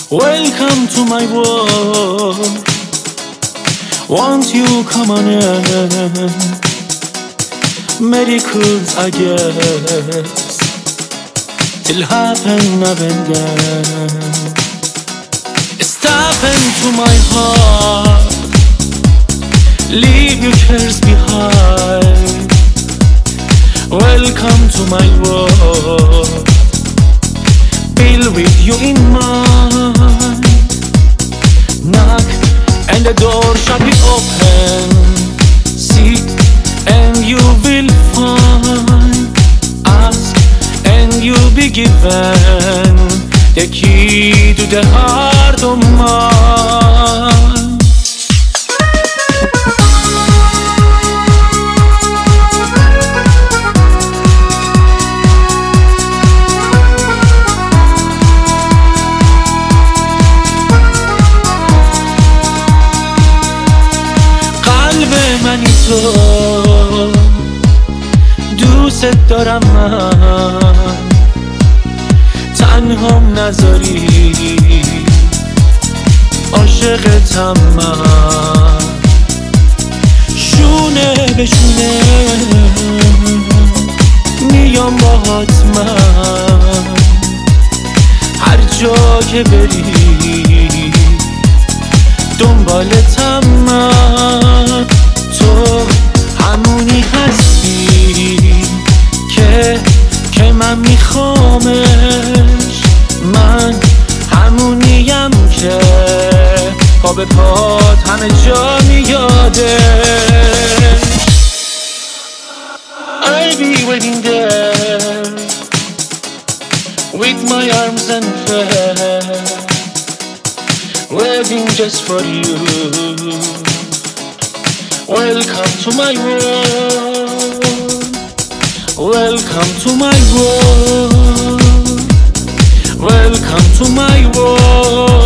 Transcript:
Welcome to my world. Won't you come on in? Miracles, I guess, it'll happen now and then. Step into my heart, leave your cares behind. Welcome to my world, build with you in mind. Knock and the door shall be open. Seek and you will find. Ask and you'll be given the key to the heart of mine. منی تو دوست دارم من، تنهام نذاری، عاشقتم من. شونه به شونه میام باهات من، هر جا که بری دنبالتم من. تو همونی هستی که من میخوامش، من همونیم که پا به پات همه جا میادش. I'll be waiting there with my arms unfurled, waiting just for you. Welcome to my world. Welcome to my world. Welcome to my world.